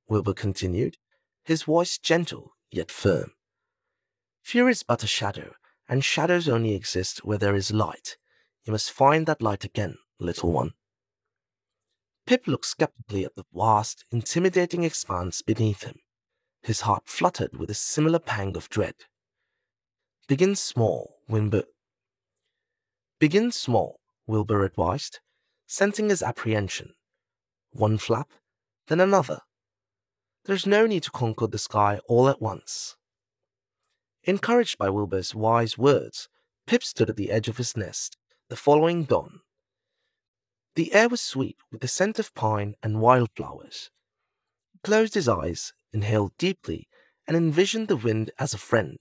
Wilbur continued, his voice gentle yet firm. Fear is but a shadow, and shadows only exist where there is light. You must find that light again, little one. Pip looked skeptically at the vast, intimidating expanse beneath him. His heart fluttered with a similar pang of dread. Begin small, Wilbur advised, sensing his apprehension. One flap, then another. There's no need to conquer the sky all at once. Encouraged by Wilbur's wise words, Pip stood at the edge of his nest the following dawn. The air was sweet with the scent of pine and wildflowers. He closed his eyes, inhaled deeply, and envisioned the wind as a friend,